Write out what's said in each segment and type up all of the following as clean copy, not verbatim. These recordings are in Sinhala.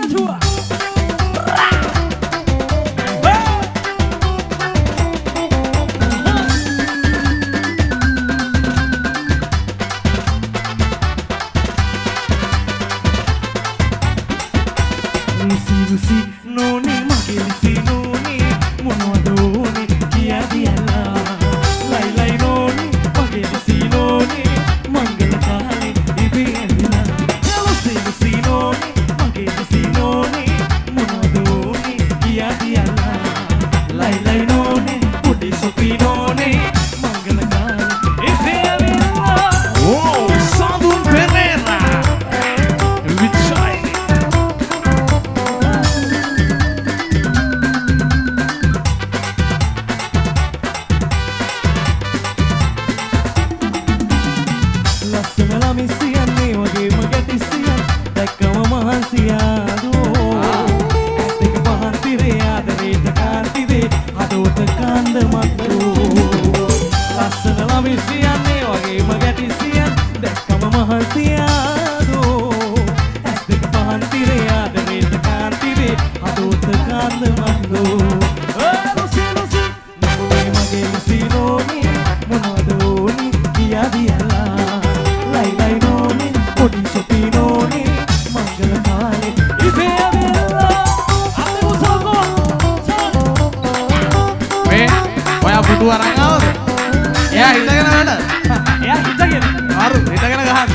tua. Lucy, noni mage Lucy noni monwada one kiya diyala lai noni mage Lucy noni mangala kale ibe avila Lucy noni mage Lucy noni monwada one kiya diyala lai noni pudi sopi noni mangala kale ibe avila. Oh, Sadun Pereira Vichai. Lassanala misiyanne wage magati siyan dakkama mahansiyaadu ඇත්තක පහන්තිරේ ආදරේට කාන්තිවේ හදවත කාන්දමත්තු ලස්සනලා මිසියන්නේ වගේ මගැටි සියන් දැක්කම මහන්සියාදු ඇත්තක පහන්තිරේ ආදරේට කාන්තිවේ හදවත කාන්දමත්තු ලුසි නෝනේ මගේ ලුසි නෝනේ මොනවද ඕනි කියා දියලා lai noni podi sopi noni mangala kale ibe avela ate usako Me oya butu arang awad eya hitagena wena eya hitagena haru hitagena gahan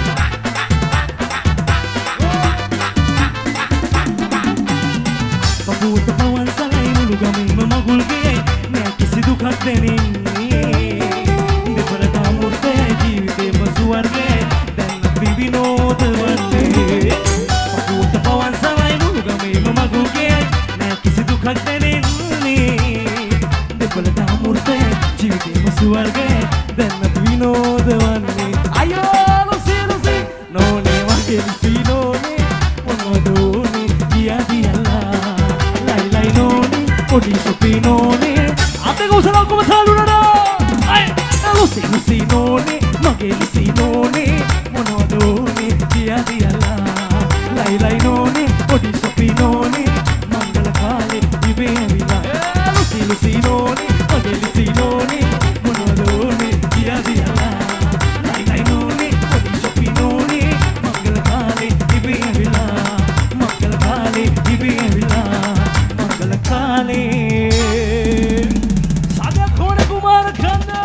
paputa pawan salai mulu game mamagul ge ne kisi dukak deninni depara kamurte jeevite masuwarge විනෝද වන්නේ පපුවට පවන් සවයි මුළු ගමේම මගුල්ගේ නෑ කිසි දුකක් දැනෙන්නේ දෙපළට අමෘතය ජීවිතේම සුවර්ගය දැන්නත් විනෝද වන්නේ අයෝ ලුසි නෝනේ වගේ ලුසි නෝනේ මොනවද ඕනේ කියා දියලා ලයි නෝනේ පොඩි සොපි නෝනේ අතක උසල ඔක්කොම සාලුනට අය ලුසි නෝනේ මගේ ලුසි නෝනේ මොනවද ඕනේ කියා දියලා ලයි නෝනේ පොඩි සොපි නෝනේ මංගල කාලේ ඉබේ ඇවිලා ලුසි නෝනේ මගේ ලුසි නෝනේ මොනවද ඕනේ කියා දියලා ලයි නෝනේ පොඩි සොපි නෝනේ මංගල කාලේ ඉබේ ඇවිලා මංගල කාලේ ඉබේ ඇවිලා මංගල කාලේ සාගත කොණ කුමාර කන්ද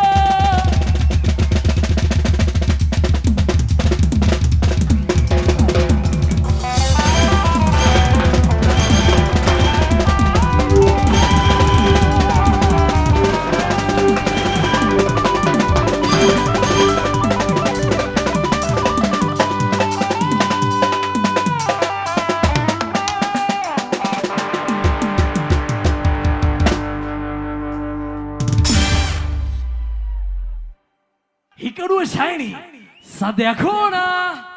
Hikaru shiny Sadekona